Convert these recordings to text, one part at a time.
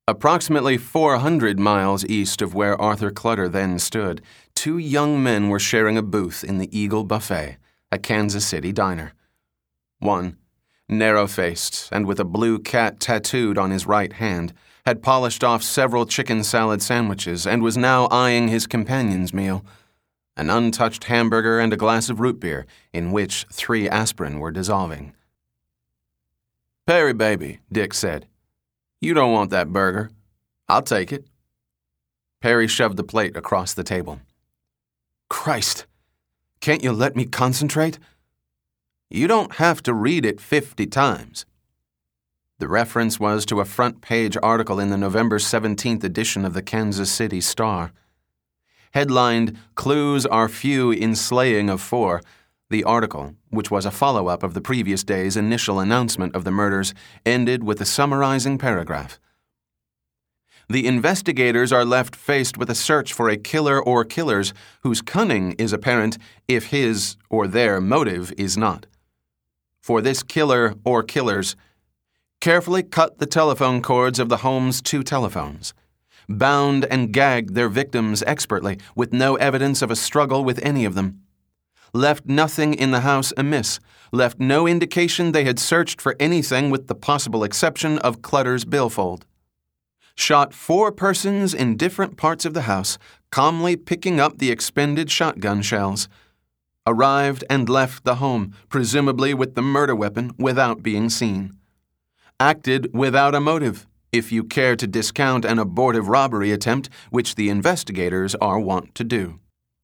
Approximately 400 miles east of where Arthur Clutter then stood, two young men were sharing a booth in the Eagle Buffet, a Kansas City diner. One, narrow-faced and with a blue cat tattooed on his right hand, had polished off several chicken salad sandwiches and was now eyeing his companion's meal, an untouched hamburger and a glass of root beer in which 3 aspirin were dissolving. "Perry, baby," Dick said. "You don't want that burger. I'll take it." Perry shoved the plate across the table. "Christ, can't you let me concentrate?" "You don't have to read it 50 times. The reference was to a front-page article in the November 17th edition of the Kansas City Star. Headlined, "Clues Are Few in Slaying of 4, the article, which was a follow-up of the previous day's initial announcement of the murders, ended with a summarizing paragraph. "The investigators are left faced with a search for a killer or killers whose cunning is apparent if his or their motive is not. For this killer or killers, carefully cut the telephone cords of the home's 2 telephones, bound and gagged their victims expertly with no evidence of a struggle with any of them, left nothing in the house amiss, left no indication they had searched for anything with the possible exception of Clutter's billfold. Shot 4 persons in different parts of the house, calmly picking up the expended shotgun shells. Arrived and left the home, presumably with the murder weapon, without being seen. Acted without a motive, if you care to discount an abortive robbery attempt, which the investigators are wont to do."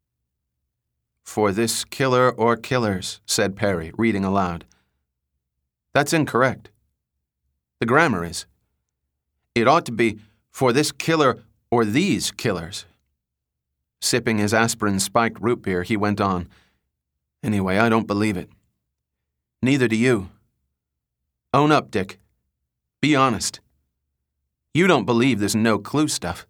"For this killer or killers," said Perry, reading aloud. "That's incorrect. The grammar is. It ought to be, for this killer or these killers." Sipping his aspirin-spiked root beer, he went on. "Anyway, I don't believe it. Neither do you. Own up, Dick. Be honest. You don't believe this no-clue stuff."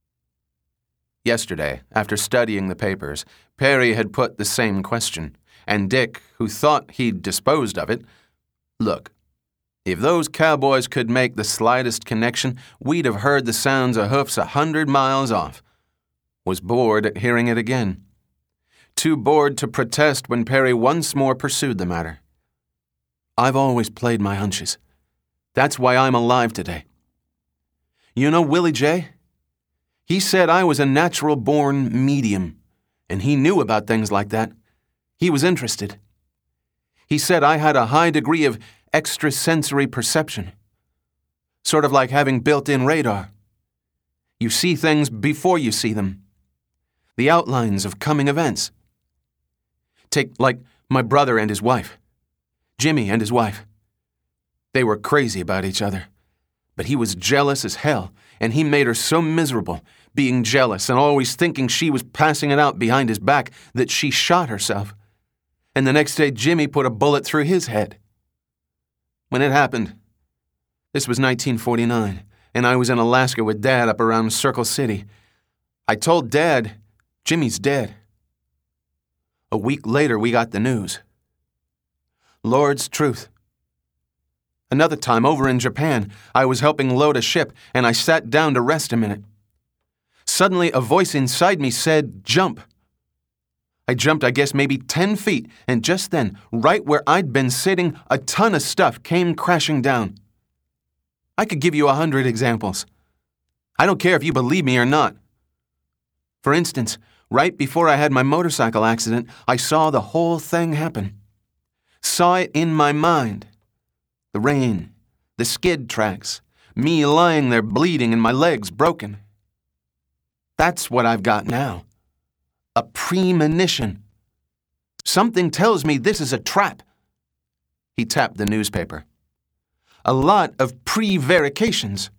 Yesterday, after studying the papers, Perry had put the same question, and Dick, who thought he'd disposed of it, "Look, if those cowboys could make the slightest connection, we'd have heard the sounds of hoofs 100 miles off," was bored at hearing it again. Too bored to protest when Perry once more pursued the matter. "I've always played my hunches. That's why I'm alive today. You know Willie J? He said I was a natural-born medium, and he knew about things like that. He was interested. He said I had a high degree of extrasensory perception, sort of like having built-in radar. You see things before you see them. The outlines of coming events. Take, like, my brother and his wife. Jimmy and his wife. They were crazy about each other, but he was jealous as hell, and he made her so miserable, being jealous and always thinking she was passing it out behind his back, that she shot herself. And the next day Jimmy put a bullet through his head. When it happened, this was 1949, and I was in Alaska with Dad up around Circle City. I told Dad, Jimmy's dead. A week later, we got the news. Lord's truth. Another time, over in Japan, I was helping load a ship, and I sat down to rest a minute. Suddenly, a voice inside me said, 'Jump.' I jumped, I guess, maybe 10 feet, and just then, right where I'd been sitting, a ton of stuff came crashing down. I could give you 100 examples. I don't care if you believe me or not. For instance, right before I had my motorcycle accident, I saw the whole thing happen. Saw it in my mind. The rain, the skid tracks, me lying there bleeding and my legs broken. That's what I've got now. A premonition. Something tells me this is a trap." He tapped the newspaper. "A lot of prevarications.